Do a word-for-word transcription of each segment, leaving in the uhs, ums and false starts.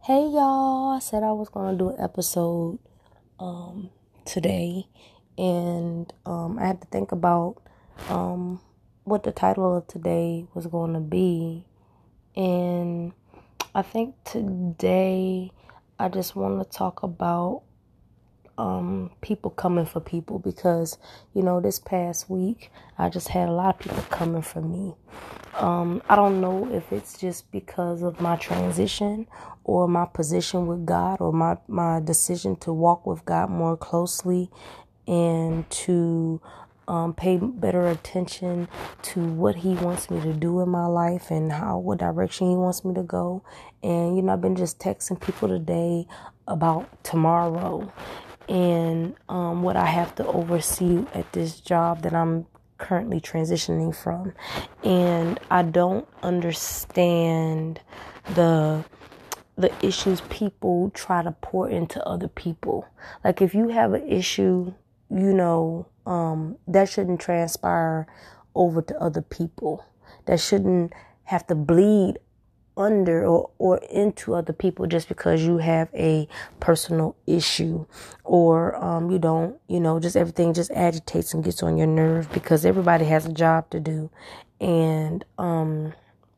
Hey y'all, I said I was going to do an episode um, today, and um, I had to think about um, what the title of today was going to be. And I think today I just want to talk about um, people coming for people because, you know, this past week I just had a lot of people coming for me. Um, I don't know if it's just because of my transition or my position with God or my, my decision to walk with God more closely and to um, pay better attention to what he wants me to do in my life and how, what direction he wants me to go. And, you know, I've been just texting people today about tomorrow and um, what I have to oversee at this job that I'm currently transitioning from. And I don't understand the the issues people try to pour into other people. Like if you have an issue, you know, um, that shouldn't transpire over to other people. That shouldn't have to bleed under or, or into other people just because you have a personal issue or um, you don't, you know, just everything just agitates and gets on your nerves because everybody has a job to do. And um,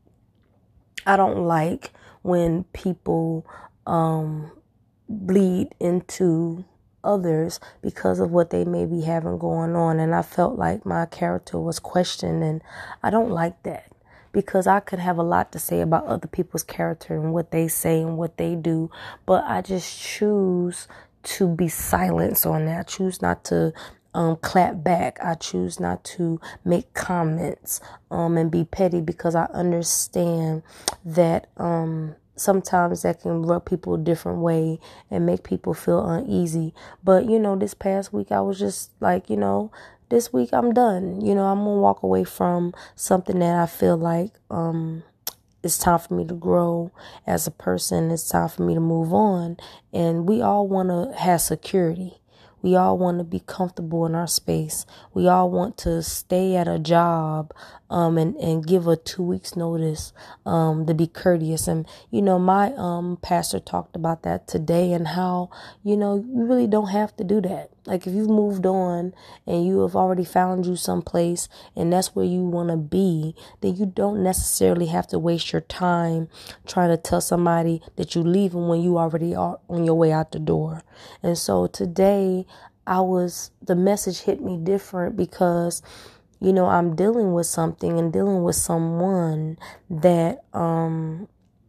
I don't like when people um, bleed into others because of what they may be having going on. And I felt like my character was questioned, and I don't like that because I could have a lot to say about other people's character and what they say and what they do, but I just choose to be silenced on that. I choose not to um, clap back. I choose not to make comments um, and be petty because I understand that um, sometimes that can rub people a different way and make people feel uneasy. But, you know, this past week I was just like, you know, this week I'm done. You know, I'm going to walk away from something that I feel like um, it's time for me to grow as a person. It's time for me to move on. And we all want to have security. We all want to be comfortable in our space. We all want to stay at a job um, and, and give a two weeks notice um, to be courteous. And, you know, my um, pastor talked about that today and how, you know, you really don't have to do that. Like if you've moved on and you have already found you someplace and that's where you want to be, then you don't necessarily have to waste your time trying to tell somebody that you're leaving when you already are on your way out the door. And so today I was, the message hit me different because, you know, I'm dealing with something and dealing with someone that, um,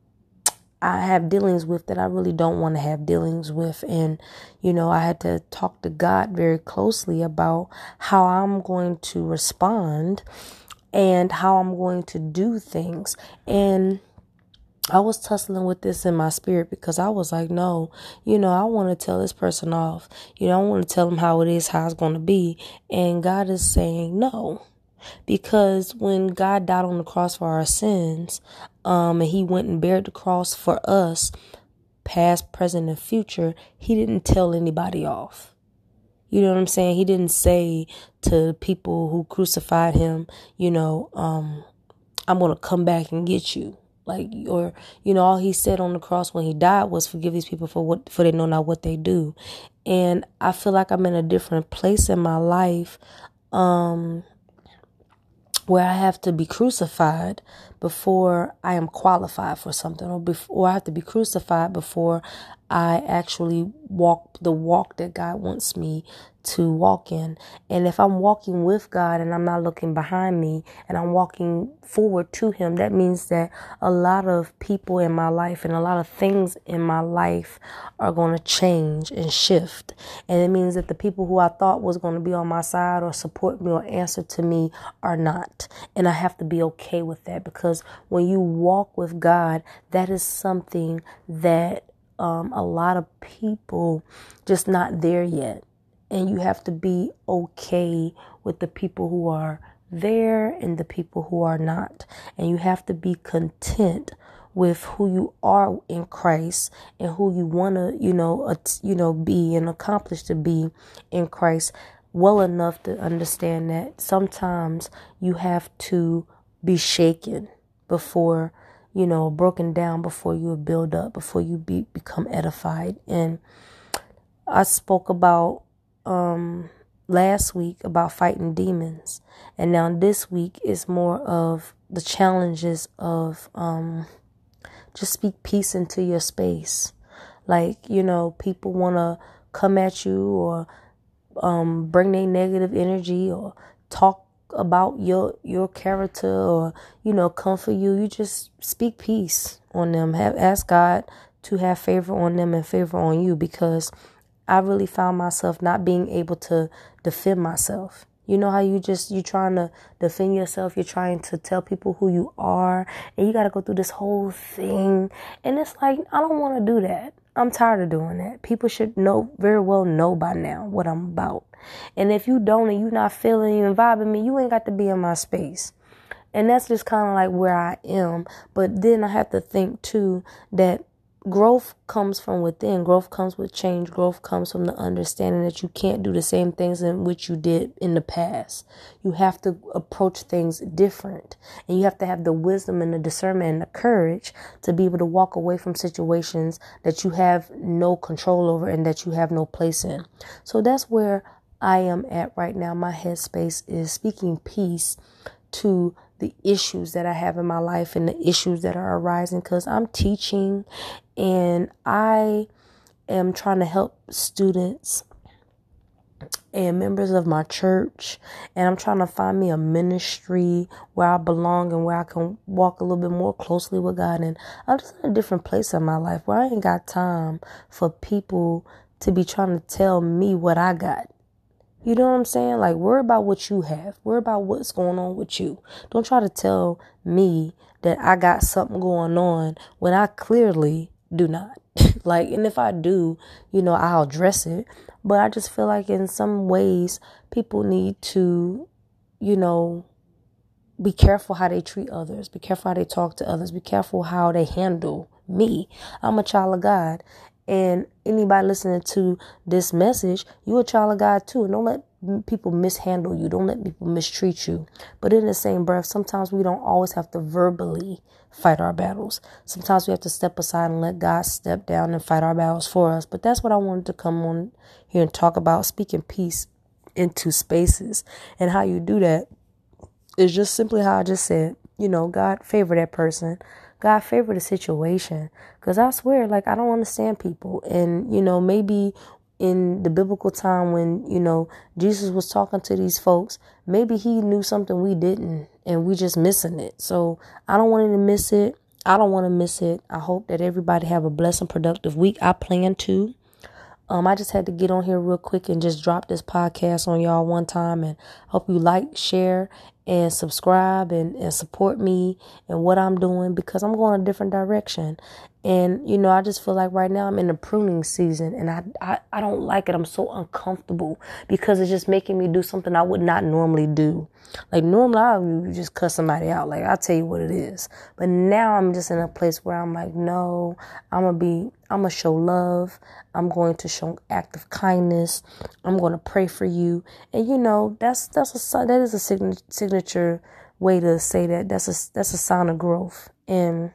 I have dealings with that I really don't want to have dealings with. And, you know, I had to talk to God very closely about how I'm going to respond and how I'm going to do things. And I was tussling with this in my spirit because I was like, no, you know, I want to tell this person off. You know, I want to tell them how it is, how it's going to be. And God is saying no. Because when God died on the cross for our sins, um, and he went and bared the cross for us, past, present, and future, he didn't tell anybody off. You know what I'm saying? He didn't say to people who crucified him, you know, um, I'm going to come back and get you. Like, or, you know, all he said on the cross when he died was forgive these people for what, for they know not what they do. And I feel like I'm in a different place in my life, um, where I have to be crucified before I am qualified for something, or before I have to be crucified before I actually walk the walk that God wants me to walk in. And if I'm walking with God and I'm not looking behind me and I'm walking forward to him, that means that a lot of people in my life and a lot of things in my life are going to change and shift. And it means that the people who I thought was going to be on my side or support me or answer to me are not. And I have to be okay with that, because when you walk with God, that is something that um, a lot of people just not there yet. And you have to be okay with the people who are there and the people who are not. And you have to be content with who you are in Christ and who you want to, you know, uh, you know, be and accomplish to be in Christ, well enough to understand that sometimes you have to be shaken before you know, broken down before you build up, before you be, become edified. And I spoke about um, last week about fighting demons. And now this week is more of the challenges of um, just speak peace into your space. Like, you know, people want to come at you or um, bring their negative energy or talk about your your character or, you know, come for you. You just speak peace on them. Have ask God to have favor on them and favor on you, because I really found myself not being able to defend myself. You know how you just, you're trying to defend yourself. You're trying to tell people who you are, and you got to go through this whole thing. And it's like, I don't want to do that. I'm tired of doing that. People should know, very well know by now what I'm about. And if you don't, and you're not feeling you and vibing me, you ain't got to be in my space. And that's just kind of like where I am. But then I have to think too that growth comes from within. Growth comes with change. Growth comes from the understanding that you can't do the same things in which you did in the past. You have to approach things different, and you have to have the wisdom and the discernment and the courage to be able to walk away from situations that you have no control over and that you have no place in. So that's where I am at right now. My headspace is speaking peace to the issues that I have in my life and the issues that are arising, because I'm teaching and I am trying to help students and members of my church, and I'm trying to find me a ministry where I belong and where I can walk a little bit more closely with God. And I'm just in a different place in my life where I ain't got time for people to be trying to tell me what I got. You know what I'm saying? Like, worry about what you have. Worry about what's going on with you. Don't try to tell me that I got something going on when I clearly do not. Like, and if I do, you know, I'll address it. But I just feel like in some ways people need to, you know, be careful how they treat others. Be careful how they talk to others. Be careful how they handle me. I'm a child of God. And anybody listening to this message, you're a child of God too. And don't let people mishandle you. Don't let people mistreat you. But in the same breath, sometimes we don't always have to verbally fight our battles. Sometimes we have to step aside and let God step down and fight our battles for us. But that's what I wanted to come on here and talk about, speaking peace into spaces. And how you do that is just simply how I just said. You know, God favor that person. God favor the situation. Because I swear, like, I don't understand people. And, you know, maybe in the biblical time when, you know, Jesus was talking to these folks, maybe he knew something we didn't and we just missing it. So I don't want to miss it. I don't want to miss it. I hope that everybody have a blessed and productive week. I plan to. Um, I just had to get on here real quick and just drop this podcast on y'all one time, and hope you like, share, and subscribe and, and support me and what I'm doing, because I'm going a different direction. And, you know, I just feel like right now I'm in a pruning season, and I, I, I don't like it. I'm so uncomfortable because it's just making me do something I would not normally do. Like, normally I would just cuss somebody out. Like, I'll tell you what it is. But now I'm just in a place where I'm like, no, I'm going to be, I'm going to show love. I'm going to show act of kindness. I'm going to pray for you. And, you know, that's, that's a, that is a signature, signature way to say that. That's a, that's a sign of growth. And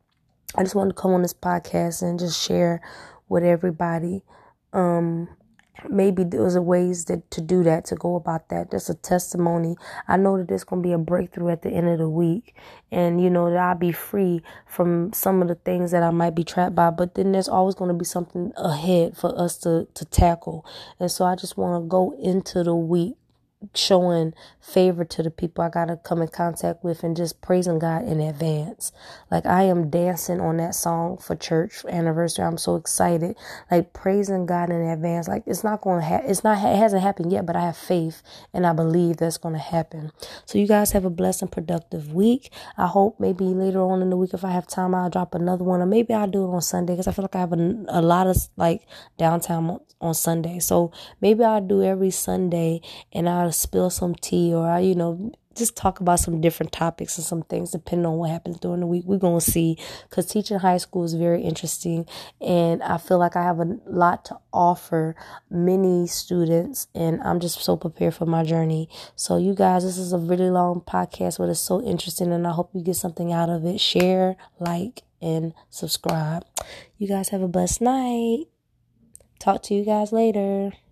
I just wanted to come on this podcast and just share with everybody. Um, maybe there was a ways that to do that, to go about that. That's a testimony. I know that there's going to be a breakthrough at the end of the week, and, you know, that I'll be free from some of the things that I might be trapped by. But then there's always going to be something ahead for us to, to tackle. And so I just want to go into the week showing favor to the people I gotta come in contact with, and just praising God in advance. Like, I am dancing on that song for church anniversary. I'm so excited, like, praising God in advance. Like, it's not going to happen. It's not, it hasn't happened yet, but I have faith and I believe that's going to happen. So you guys have a blessed and productive week. I hope maybe later on in the week, if I have time, I'll drop another one, or maybe I'll do it on Sunday, because I feel like I have a, a lot of like downtime on, on Sunday. So maybe I'll do every Sunday, and I'll spill some tea, or I, you know, just talk about some different topics and some things depending on what happens during the week. We're going to see, because teaching high school is very interesting, and I feel like I have a lot to offer many students, and I'm just so prepared for my journey. So you guys, this is a really long podcast, but it's so interesting, and I hope you get something out of it. Share, like, and subscribe. You guys have a blessed night. Talk to you guys later.